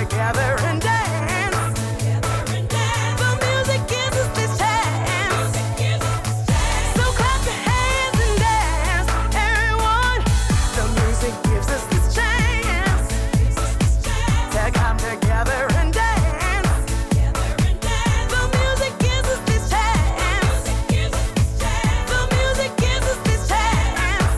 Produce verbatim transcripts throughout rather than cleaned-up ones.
together and dance. The music gives us this chance. So clap your hands and dance, everyone. The music gives us this chance to come together and dance. The music gives us this chance. The music gives us this chance.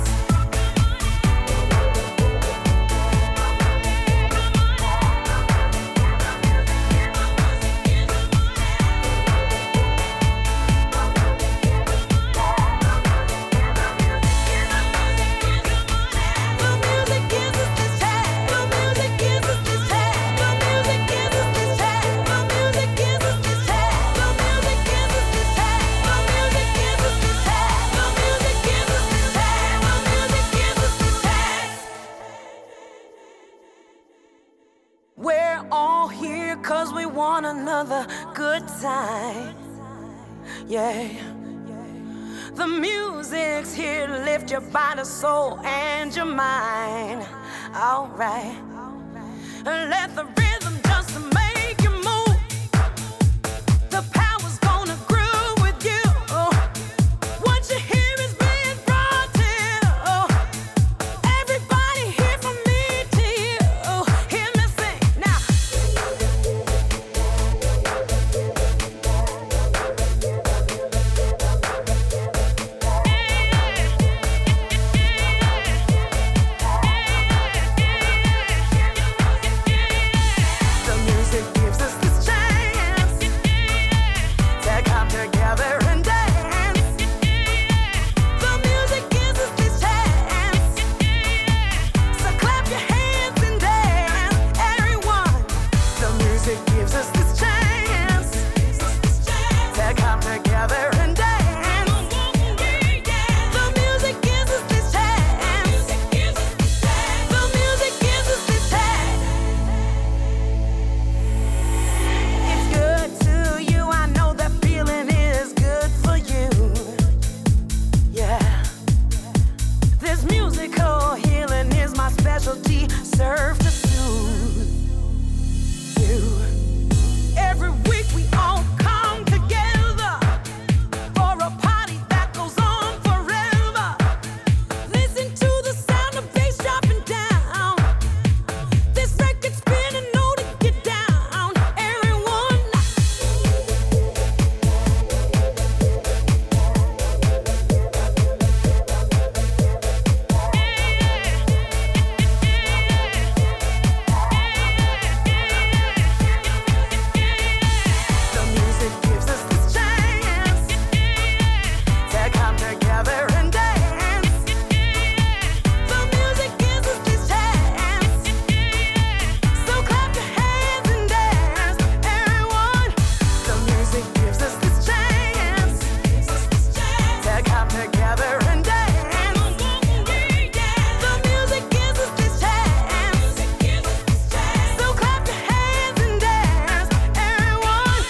The music gives us this chance. The music gives us this chance. The music gives us this chance. The music gives us this chance. The music gives us this chance. The music gives us this chance. The music gives us this chance. The music gives us this chance. We're all here 'cause we want another good time. Yeah. The music's here to lift your body, soul, and your mind. All right. And let the rhythm just make you move. The power's gonna groove with you. What you hear is being brought to you. Everybody here from me to you. Hear me sing now. The music gives us this chance to come together and dance. The music gives us this chance. So clap your hands and dance, everyone. The music gives us this chance to come together and dance. The music gives us this chance. The music gives us this chance. It's good to you. I know that feeling is good for you. Yeah. This musical healing is my specialty. Serve to soothe you. Every week we all come together for a party that goes on forever. Listen to the sound of bass dropping down. This record spinning, know to get down, everyone. The music gives us this chance to come together and dance. The music gives us this chance. So clap your hands and dance, everyone. The music gives us this chance to come together and dance. The music gives us this chance. So clap your hands and dance, everyone.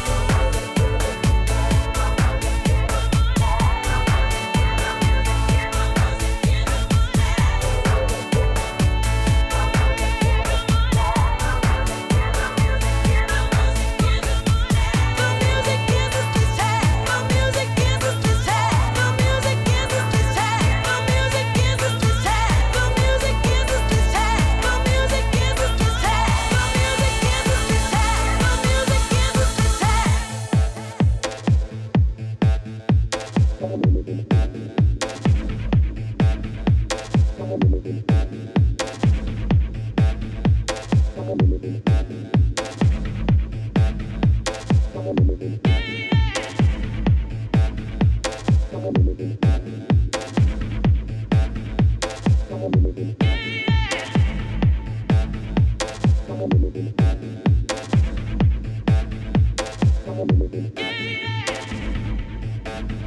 The music gives us this chance. The music gives us this chance. The music gives us this chance. The music gives us this chance. The music gives us this chance. The music gives us this chance. The music gives us this chance. The music gives us this chance.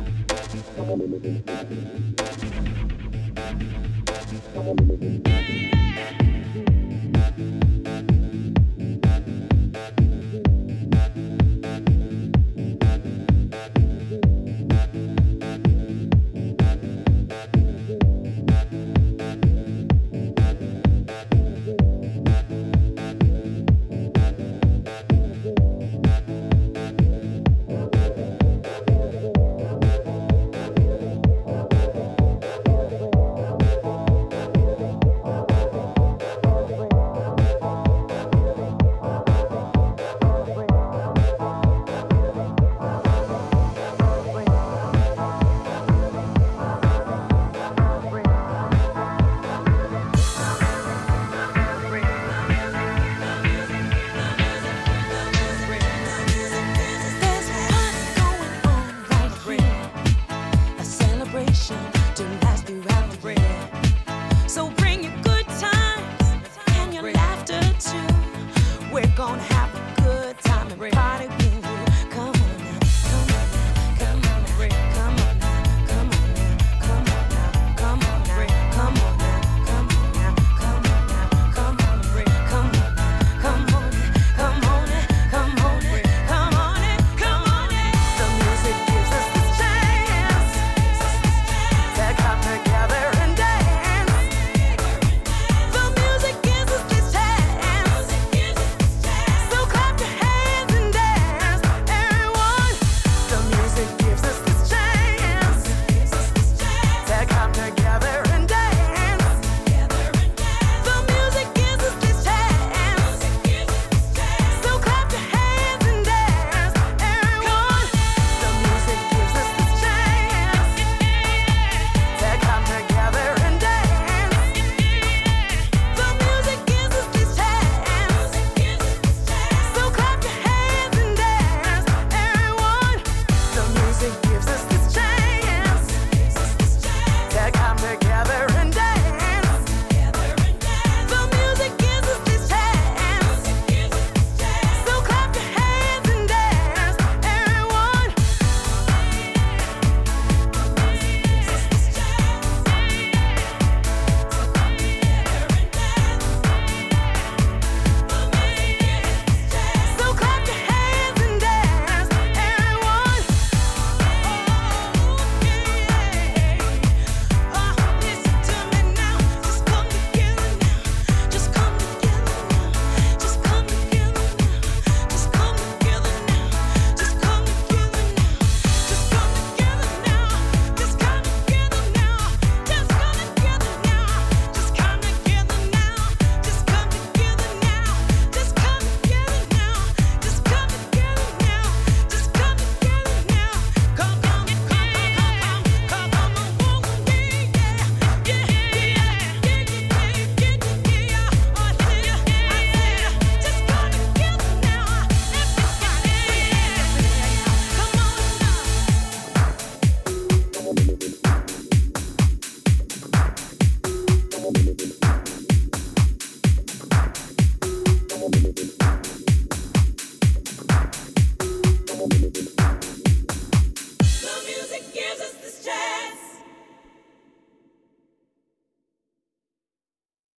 Yeah.